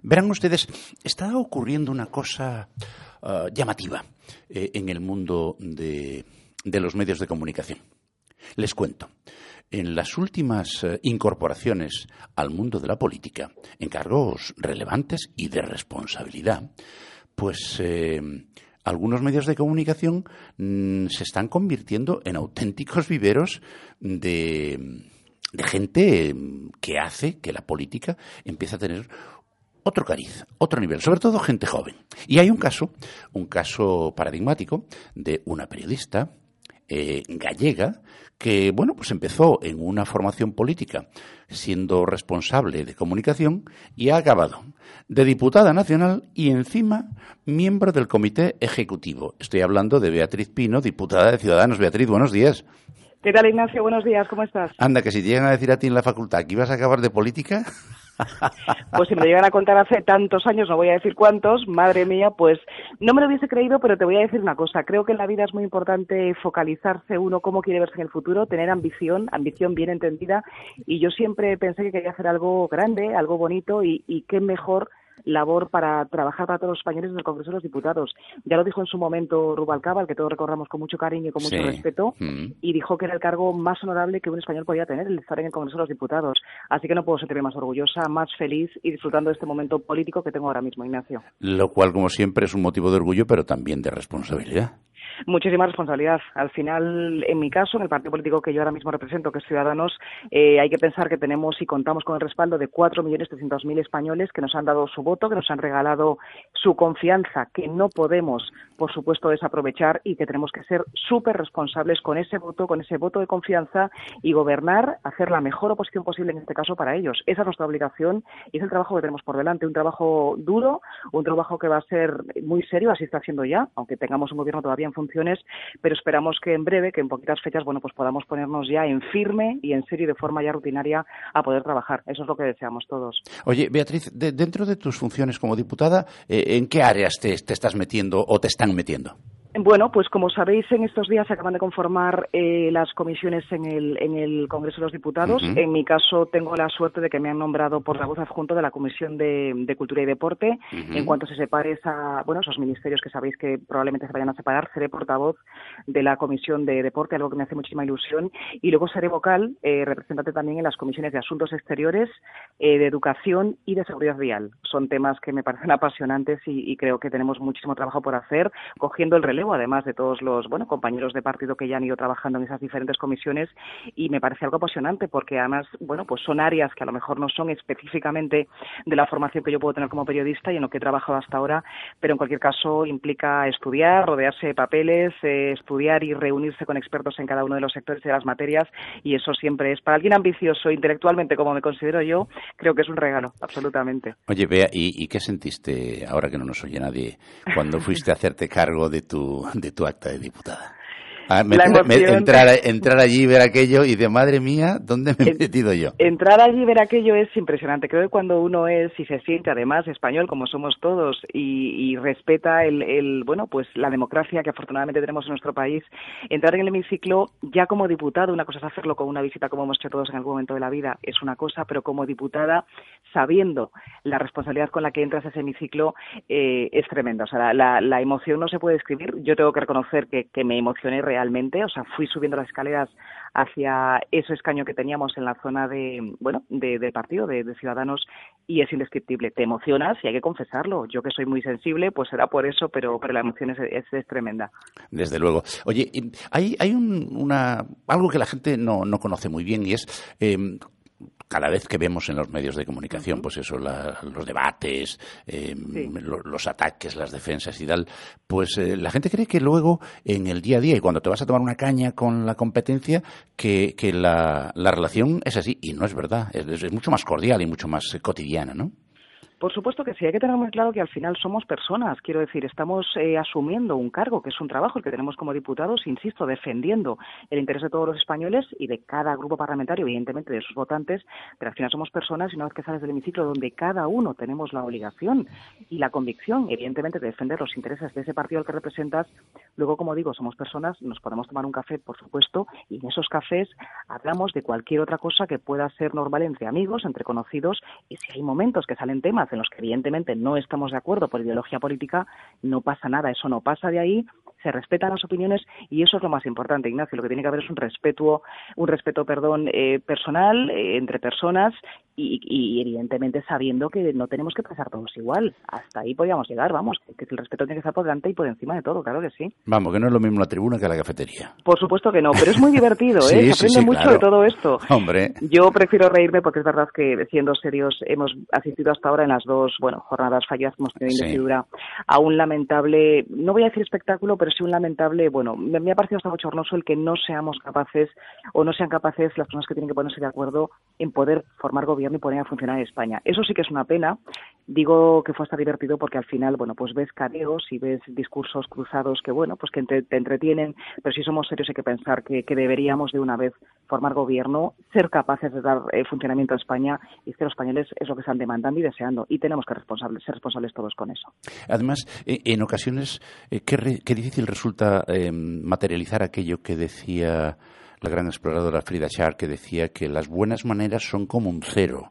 Verán ustedes, está ocurriendo una cosa llamativa en el mundo de los medios de comunicación. Les cuento. En las últimas incorporaciones al mundo de la política, en cargos relevantes y de responsabilidad, pues algunos medios de comunicación se están convirtiendo en auténticos viveros de gente que hace que la política empiece a tener otro cariz, otro nivel, sobre todo gente joven. Y hay un caso paradigmático de una periodista gallega que, bueno, pues empezó en una formación política siendo responsable de comunicación y ha acabado de diputada nacional y encima miembro del comité ejecutivo. Estoy hablando de Beatriz Pino, diputada de Ciudadanos. Beatriz, buenos días. ¿Qué tal, Ignacio? Buenos días, ¿cómo estás? Anda, que si te llegan a decir a ti en la facultad que ibas a acabar de política... Pues si me lo llegan a contar hace tantos años, no voy a decir cuántos, madre mía, pues no me lo hubiese creído, pero te voy a decir una cosa. Creo que en la vida es muy importante focalizarse uno cómo quiere verse en el futuro, tener ambición bien entendida, y yo siempre pensé que quería hacer algo grande, algo bonito, y qué mejor labor para trabajar para todos los españoles en el Congreso de los Diputados. Ya lo dijo en su momento Rubalcaba, al que todos recordamos con mucho cariño y con mucho respeto, y dijo que era el cargo más honorable que un español podía tener, el estar en el Congreso de los Diputados. Así que no puedo sentirme más orgullosa, más feliz y disfrutando de este momento político que tengo ahora mismo, Ignacio. Lo cual, como siempre, es un motivo de orgullo, pero también de responsabilidad. Muchísima responsabilidad. Al final, en mi caso, en el partido político que yo ahora mismo represento, que es Ciudadanos, hay que pensar que tenemos y contamos con el respaldo de 4.300.000 españoles que nos han dado su voto, que nos han regalado su confianza, que no podemos, por supuesto, desaprovechar y que tenemos que ser súper responsables con ese voto de confianza y gobernar, hacer la mejor oposición posible en este caso para ellos. Esa es nuestra obligación y es el trabajo que tenemos por delante. Un trabajo duro, un trabajo que va a ser muy serio, así está haciendo ya, aunque tengamos un gobierno todavía en funciones, pero esperamos que en breve, que en poquitas fechas, bueno, pues podamos ponernos ya en firme y en serio y de forma ya rutinaria a poder trabajar. Eso es lo que deseamos todos. Oye, Beatriz, dentro de tus funciones como diputada, ¿en qué áreas te estás metiendo o te están metiendo? Bueno, pues como sabéis, en estos días se acaban de conformar las comisiones en el Congreso de los Diputados. Uh-huh. En mi caso, tengo la suerte de que me han nombrado portavoz adjunto de la Comisión de Cultura y Deporte. Uh-huh. En cuanto se separe esos ministerios que sabéis que probablemente se vayan a separar, seré portavoz de la Comisión de Deporte, algo que me hace muchísima ilusión. Y luego seré vocal, representante también en las comisiones de Asuntos Exteriores, de Educación y de Seguridad Vial. Son temas que me parecen apasionantes y creo que tenemos muchísimo trabajo por hacer, cogiendo el relevo, además de todos los compañeros de partido que ya han ido trabajando en esas diferentes comisiones, y me parece algo apasionante porque además, pues son áreas que a lo mejor no son específicamente de la formación que yo puedo tener como periodista y en lo que he trabajado hasta ahora, pero en cualquier caso implica estudiar, rodearse de papeles, estudiar y reunirse con expertos en cada uno de los sectores y de las materias, y eso siempre es, para alguien ambicioso intelectualmente como me considero yo, creo que es un regalo, absolutamente. Oye, Bea, ¿y qué sentiste, ahora que no nos oye nadie, cuando fuiste a hacerte cargo de tu acta de diputada? Entrar allí y ver aquello y de madre mía, ¿dónde me he metido yo? Entrar allí y ver aquello es impresionante. Creo que cuando uno es y se siente además español, como somos todos, y respeta pues la democracia que afortunadamente tenemos en nuestro país, entrar en el hemiciclo ya como diputado, una cosa es hacerlo con una visita como hemos hecho todos en algún momento de la vida, es una cosa, pero como diputada, sabiendo la responsabilidad con la que entras a ese hemiciclo, es tremenda. O sea, la emoción no se puede describir. Yo tengo que reconocer que me emocioné realmente, o sea, fui subiendo las escaleras hacia ese escaño que teníamos en la zona del partido, de Ciudadanos, y es indescriptible. Te emocionas y hay que confesarlo. Yo que soy muy sensible, pues será por eso, pero la emoción es tremenda. Desde luego. Oye, hay algo que la gente no conoce muy bien y es... cada vez que vemos en los medios de comunicación, pues eso, los debates, los ataques, las defensas y tal, pues la gente cree que luego en el día a día y cuando te vas a tomar una caña con la competencia, que la relación es así, y no es verdad, es mucho más cordial y mucho más cotidiana, ¿no? Por supuesto que sí, hay que tener muy claro que al final somos personas, quiero decir, estamos asumiendo un cargo, que es un trabajo el que tenemos como diputados, insisto, defendiendo el interés de todos los españoles y de cada grupo parlamentario, evidentemente de sus votantes, pero al final somos personas y una vez que sales del hemiciclo donde cada uno tenemos la obligación y la convicción, evidentemente, de defender los intereses de ese partido al que representas, luego, como digo, somos personas, nos podemos tomar un café, por supuesto, y en esos cafés hablamos de cualquier otra cosa que pueda ser normal entre amigos, entre conocidos, y si hay momentos que salen temas temas en los que evidentemente no estamos de acuerdo por ideología política, no pasa nada, eso no pasa de ahí, se respetan las opiniones y eso es lo más importante, Ignacio. Lo que tiene que haber es un respeto personal entre personas y evidentemente sabiendo que no tenemos que pensar todos igual. Hasta ahí podríamos llegar, vamos, que el respeto tiene que estar por delante y por encima de todo, claro que sí. Vamos, que no es lo mismo la tribuna que la cafetería. Por supuesto que no, pero es muy divertido, Sí, se aprende mucho, claro, de todo esto. Hombre. Yo prefiero reírme porque es verdad que, siendo serios, hemos asistido hasta ahora en las dos, jornadas fallidas que hemos tenido de investidura a un lamentable, no voy a decir espectáculo, pero sí un lamentable, me ha parecido hasta bochornoso el que no seamos capaces o no sean capaces las personas que tienen que ponerse de acuerdo en poder formar gobierno y poner a funcionar en España. Eso sí que es una pena. Digo que fue hasta divertido porque al final, pues ves careos y ves discursos cruzados que, que te entretienen, pero si somos serios hay que pensar que deberíamos de una vez formar gobierno, ser capaces de dar funcionamiento a España, y es que los españoles es lo que están demandando y deseando, y tenemos que ser responsables todos con eso. Además, en ocasiones, qué difícil resulta materializar aquello que decía la gran exploradora Frida Sharp, que decía que las buenas maneras son como un cero.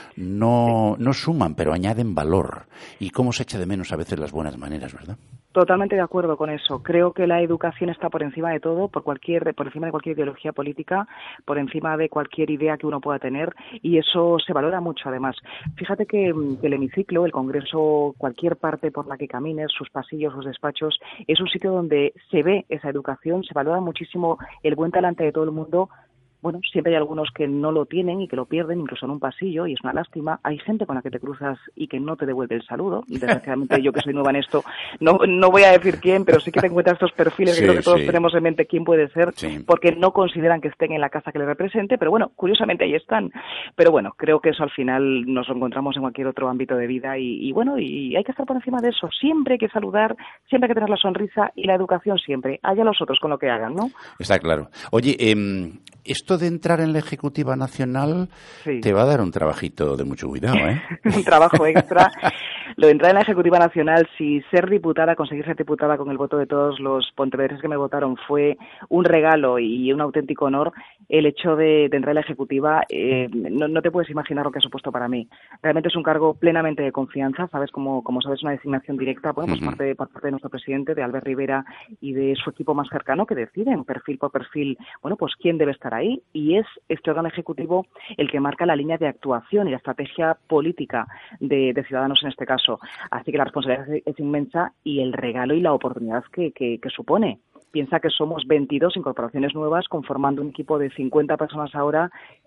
No suman, pero añaden valor. Y cómo se echa de menos a veces las buenas maneras, ¿verdad? Totalmente de acuerdo con eso. Creo que la educación está por encima de todo, por encima de cualquier ideología política, por encima de cualquier idea que uno pueda tener, y eso se valora mucho además. Fíjate que el hemiciclo, el Congreso, cualquier parte por la que camines, sus pasillos, sus despachos, es un sitio donde se ve esa educación, se valora muchísimo el buen talante de todo el mundo. Siempre hay algunos que no lo tienen y que lo pierden, incluso en un pasillo, y es una lástima. Hay gente con la que te cruzas y que no te devuelve el saludo. Desgraciadamente, yo que soy nueva en esto, no voy a decir quién, pero sí que te encuentras estos perfiles que creo que todos tenemos en mente quién puede ser, porque no consideran que estén en la casa que les represente, pero curiosamente ahí están. Pero creo que eso al final nos lo encontramos en cualquier otro ámbito de vida y hay que estar por encima de eso. Siempre hay que saludar, siempre hay que tener la sonrisa y la educación siempre. Allá los otros con lo que hagan, ¿no? Está claro. Oye, esto de entrar en la Ejecutiva Nacional te va a dar un trabajito de mucho cuidado, ¿eh? Un trabajo extra. Lo de entrar en la Ejecutiva Nacional, si conseguir ser diputada con el voto de todos los pontevedreses que me votaron fue un regalo y un auténtico honor, el hecho de entrar en la Ejecutiva, no te puedes imaginar lo que ha supuesto para mí. Realmente es un cargo plenamente de confianza, ¿sabes? Como sabes, una designación directa, por parte de nuestro presidente, de Albert Rivera, y de su equipo más cercano, que deciden perfil por perfil, quién debe estar ahí, y es este órgano ejecutivo el que marca la línea de actuación y la estrategia política de Ciudadanos en este caso. Así que la responsabilidad es inmensa y el regalo y la oportunidad que supone. Piensa que somos 22 incorporaciones nuevas conformando un equipo de 50 personas ahora,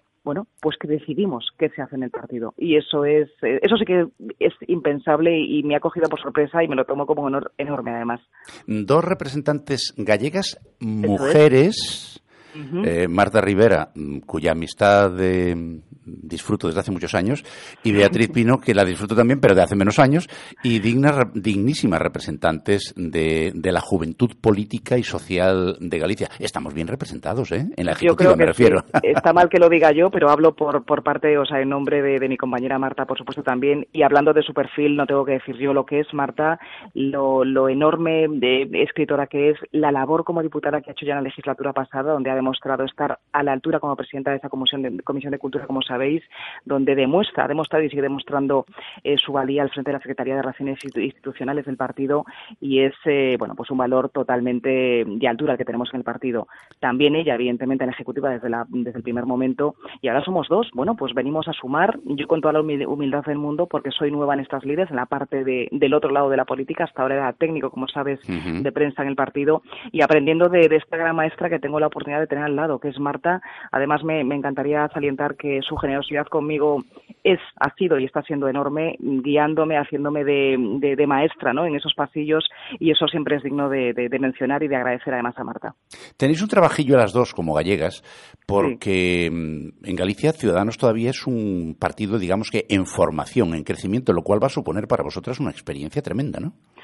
que decidimos qué se hace en el partido. Y eso sí que es impensable y me ha cogido por sorpresa y me lo tomo como un honor enorme además. 2 representantes gallegas, mujeres. Marta Rivera, cuya amistad disfruto desde hace muchos años, y Beatriz Pino, que la disfruto también, pero de hace menos años, y dignísimas representantes de la juventud política y social de Galicia. Estamos bien representados, en la Ejecutiva, me refiero. Sí. Está mal que lo diga yo, pero hablo por parte, en nombre de mi compañera Marta, por supuesto también, y hablando de su perfil, no tengo que decir yo lo que es Marta, lo enorme de escritora que es, la labor como diputada que ha hecho ya en la legislatura pasada, donde ha demostrado estar a la altura como presidenta de esa Comisión de Cultura, como sabéis, donde ha demostrado y sigue demostrando su valía al frente de la Secretaría de Relaciones Institucionales del partido, y es un valor totalmente de altura el que tenemos en el partido. También ella, evidentemente, en la Ejecutiva desde el primer momento, y ahora somos 2. Venimos a sumar, yo con toda la humildad del mundo, porque soy nueva en estas lides, en la parte del otro lado de la política. Hasta ahora era técnico, como sabes, de prensa en el partido, y aprendiendo de esta gran maestra que tengo la oportunidad de tener al lado, que es Marta. Además, me encantaría salientar que su generosidad conmigo ha sido y está siendo enorme, guiándome, haciéndome de maestra, ¿no?, en esos pasillos, y eso siempre es digno de mencionar y de agradecer además a Marta. Tenéis un trabajillo a las dos como gallegas, porque en Galicia Ciudadanos todavía es un partido, digamos que en formación, en crecimiento, lo cual va a suponer para vosotras una experiencia tremenda, ¿no?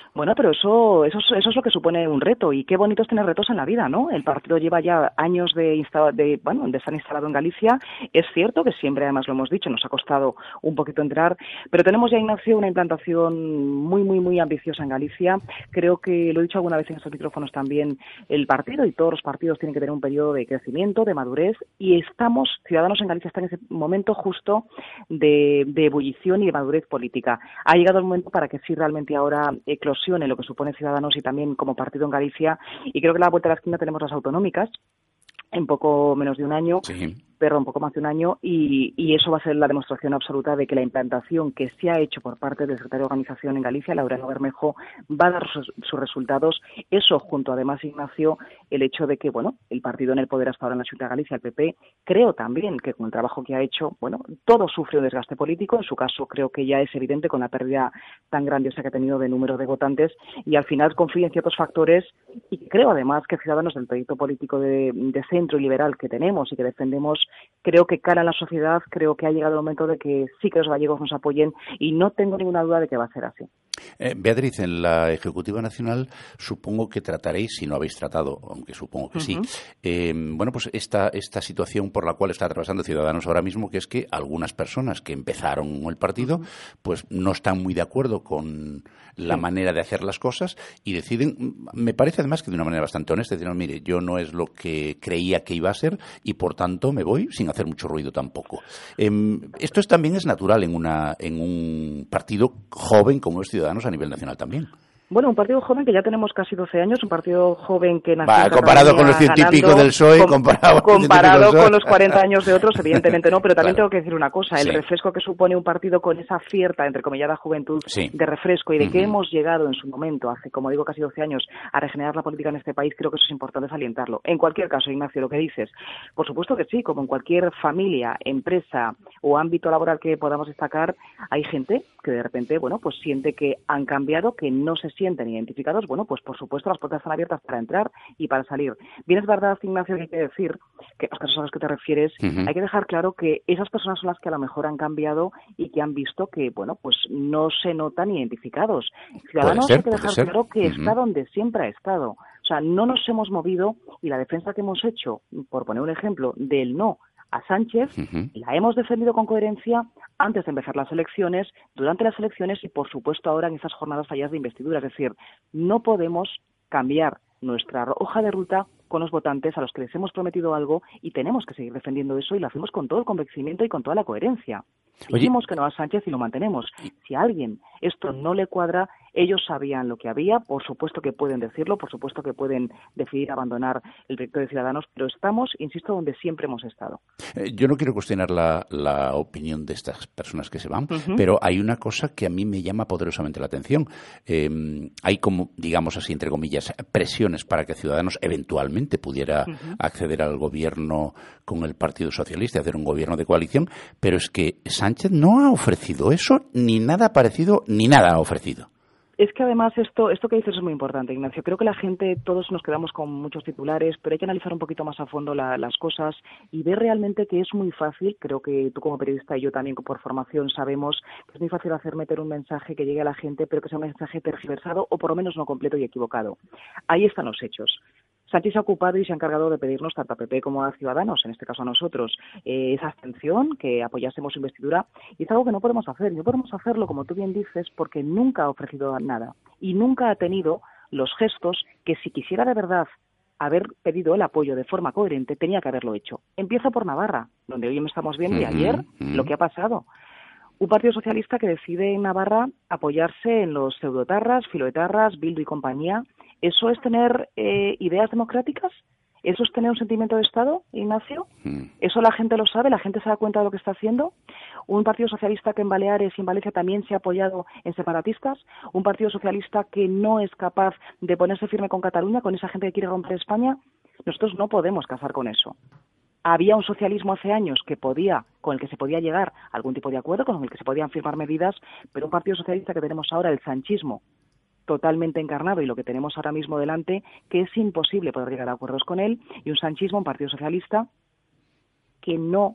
Bueno, pero eso es lo que supone un reto, y qué bonito es tener retos en la vida, ¿no? El partido lleva ya años de estar instalado en Galicia. Es cierto que siempre, además lo hemos dicho, nos ha costado un poquito entrar, pero tenemos ya, Ignacio, una implantación muy, muy, muy ambiciosa en Galicia. Creo que, lo he dicho alguna vez en estos micrófonos también, el partido y todos los partidos tienen que tener un periodo de crecimiento, de madurez, y Ciudadanos en Galicia está en ese momento justo de ebullición y de madurez política. Ha llegado el momento para que sí realmente ahora eclosione lo que supone Ciudadanos y también como partido en Galicia, y creo que a la vuelta de la esquina tenemos las autonómicas en poco menos de un año. Sí. Un poco más de un año, y eso va a ser la demostración absoluta de que la implantación que se ha hecho por parte del secretario de Organización en Galicia, Laureano Bermejo, va a dar sus resultados. Eso, junto además, Ignacio, el hecho de que, bueno, el partido en el poder hasta ahora en la Xunta de Galicia, el PP, creo también que con el trabajo que ha hecho, bueno, todo sufre un desgaste político. En su caso, creo que ya es evidente con la pérdida tan grandiosa que ha tenido de número de votantes, y al final confía en ciertos factores, y creo además que Ciudadanos, del proyecto político de centro y liberal que tenemos y que defendemos, creo que cara a la sociedad, creo que ha llegado el momento de que sí que los gallegos nos apoyen, y no tengo ninguna duda de que va a ser así. Beatriz, en la Ejecutiva Nacional supongo que trataréis, si no habéis tratado, aunque supongo que sí, bueno, pues esta situación por la cual está atravesando Ciudadanos ahora mismo, que es que algunas personas que empezaron el partido, pues no están muy de acuerdo con la manera de hacer las cosas y deciden, me parece además que de una manera bastante honesta, decir, no, mire, yo no es lo que creía que iba a ser y por tanto me voy sin hacer mucho ruido tampoco. Esto también es natural en un partido joven como es Ciudadanos a nivel nacional también. Bueno, un partido joven que ya tenemos casi 12 años, un partido joven que nació comparado con los 100 y pico del PSOE, comparado con los 40 años de otros, evidentemente no, pero también claro. Tengo que decir una cosa, el refresco que supone un partido con esa cierta, entrecomillada juventud de refresco, y de que hemos llegado en su momento, hace, como digo, casi 12 años, a regenerar la política en este país, creo que eso es importante salientarlo. En cualquier caso, Ignacio, lo que dices, por supuesto que sí, como en cualquier familia, empresa o ámbito laboral que podamos destacar, hay gente que de repente, bueno, pues siente que han cambiado, que no se sienten identificados. Bueno, pues por supuesto las puertas están abiertas para entrar y para salir. Bien, es verdad, Ignacio, que hay que decir que los casos a los que te refieres, hay que dejar claro que esas personas son las que a lo mejor han cambiado y que han visto que, bueno, pues no se notan identificados. Ciudadanos, hay que dejar claro que está donde siempre ha estado. O sea, no nos hemos movido, y la defensa que hemos hecho, por poner un ejemplo, del no a Sánchez, la hemos defendido con coherencia antes de empezar las elecciones, durante las elecciones y, por supuesto, ahora en esas jornadas falladas de investidura. Es decir, no podemos cambiar nuestra hoja de ruta con los votantes a los que les hemos prometido algo, y tenemos que seguir defendiendo eso, y lo hacemos con todo el convencimiento y con toda la coherencia. Dijimos que no a Sánchez y lo mantenemos. Si a alguien esto no le cuadra, ellos sabían lo que había, por supuesto que pueden decirlo, por supuesto que pueden decidir abandonar el proyecto de Ciudadanos, pero estamos, insisto, donde siempre hemos estado. Yo no quiero cuestionar la opinión de estas personas que se van, pero hay una cosa que a mí me llama poderosamente la atención. Hay como, digamos así, entre comillas, presiones para que Ciudadanos eventualmente pudiera acceder al gobierno con el Partido Socialista y hacer un gobierno de coalición, pero es que Sánchez no ha ofrecido eso, ni nada parecido, ni nada ha ofrecido. Es que además esto que dices es muy importante, Ignacio. Creo que la gente, todos nos quedamos con muchos titulares, pero hay que analizar un poquito más a fondo las cosas y ver realmente que es muy fácil. Creo que tú como periodista y yo también por formación sabemos que es muy fácil meter un mensaje que llegue a la gente, pero que sea un mensaje tergiversado o por lo menos no completo y equivocado. Ahí están los hechos. Sánchez se ha ocupado y se ha encargado de pedirnos, tanto a PP como a Ciudadanos, en este caso a nosotros, esa abstención, que apoyásemos su investidura, y es algo que no podemos hacer. No podemos hacerlo, como tú bien dices, porque nunca ha ofrecido nada y nunca ha tenido los gestos que, si quisiera de verdad haber pedido el apoyo de forma coherente, tenía que haberlo hecho. Empieza por Navarra, donde hoy estamos viendo, y ayer, lo que ha pasado. Un partido socialista que decide en Navarra apoyarse en los pseudoetarras, filoetarras, Bildu y compañía. ¿Eso es tener ideas democráticas? ¿Eso es tener un sentimiento de Estado, Ignacio? ¿Eso la gente lo sabe? ¿La gente se da cuenta de lo que está haciendo? Un partido socialista que en Baleares y en Valencia también se ha apoyado en separatistas. Un partido socialista que no es capaz de ponerse firme con Cataluña, con esa gente que quiere romper España. Nosotros no podemos casar con eso. Había un socialismo hace años con el que se podía llegar a algún tipo de acuerdo, con el que se podían firmar medidas, pero un partido socialista que tenemos ahora, el sanchismo, totalmente encarnado, y lo que tenemos ahora mismo delante, que es imposible poder llegar a acuerdos con él, y un sanchismo, un partido socialista, que no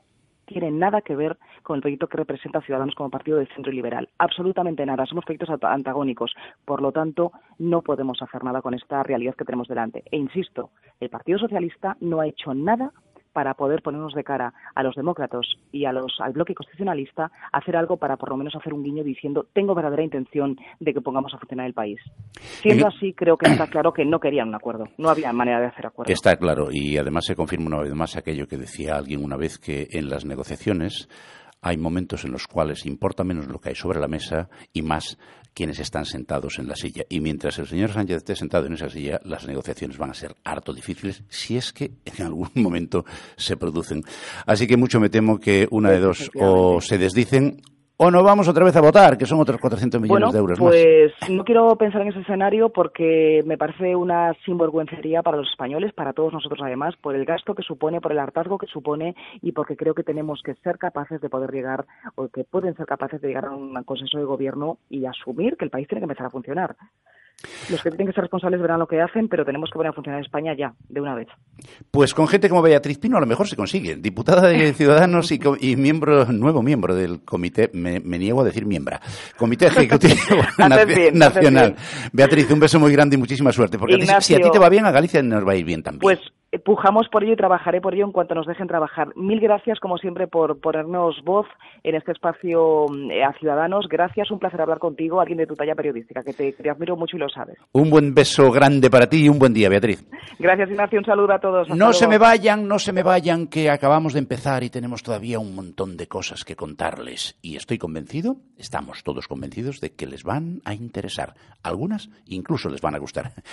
tiene nada que ver con el proyecto que representa Ciudadanos como partido de centro y liberal. Absolutamente nada. Somos proyectos antagónicos. Por lo tanto, no podemos hacer nada con esta realidad que tenemos delante. E insisto, el Partido Socialista no ha hecho nada para poder ponernos de cara a los demócratas y al bloque constitucionalista, hacer algo para por lo menos hacer un guiño diciendo tengo verdadera intención de que pongamos a funcionar el país. Siendo así, creo que está claro que no querían un acuerdo, no había manera de hacer acuerdo. Está claro, y además se confirma una vez más aquello que decía alguien una vez, que en las negociaciones hay momentos en los cuales importa menos lo que hay sobre la mesa y más quienes están sentados en la silla. Y mientras el señor Sánchez esté sentado en esa silla, las negociaciones van a ser harto difíciles, si es que en algún momento se producen. Así que mucho me temo que una de dos, o se desdicen o no vamos otra vez a votar, que son otros 400 millones de euros más. Pues no quiero pensar en ese escenario porque me parece una sinvergüencería para los españoles, para todos nosotros además, por el gasto que supone, por el hartazgo que supone y porque creo que tenemos que ser capaces de poder llegar, o que pueden ser capaces de llegar a un consenso de gobierno y asumir que el país tiene que empezar a funcionar. Los que tienen que ser responsables verán lo que hacen, pero tenemos que poner a funcionar España ya, de una vez. Pues con gente como Beatriz Pino a lo mejor se consigue. Diputada de Ciudadanos y nuevo miembro del comité, me niego a decir miembra, Comité Ejecutivo Nacional. Beatriz, un beso muy grande y muchísima suerte, porque Ignacio, si a ti te va bien, a Galicia nos va a ir bien también. Pues pujamos por ello y trabajaré por ello en cuanto nos dejen trabajar. Mil gracias, como siempre, por ponernos voz en este espacio a Ciudadanos. Gracias, un placer hablar contigo, alguien de tu talla periodística, que te admiro mucho y lo sabes. Un buen beso grande para ti y un buen día, Beatriz. Gracias, Ignacio, un saludo a todos. No se me vayan, que acabamos de empezar y tenemos todavía un montón de cosas que contarles. Y estoy convencido, estamos todos convencidos de que les van a interesar. Algunas incluso les van a gustar.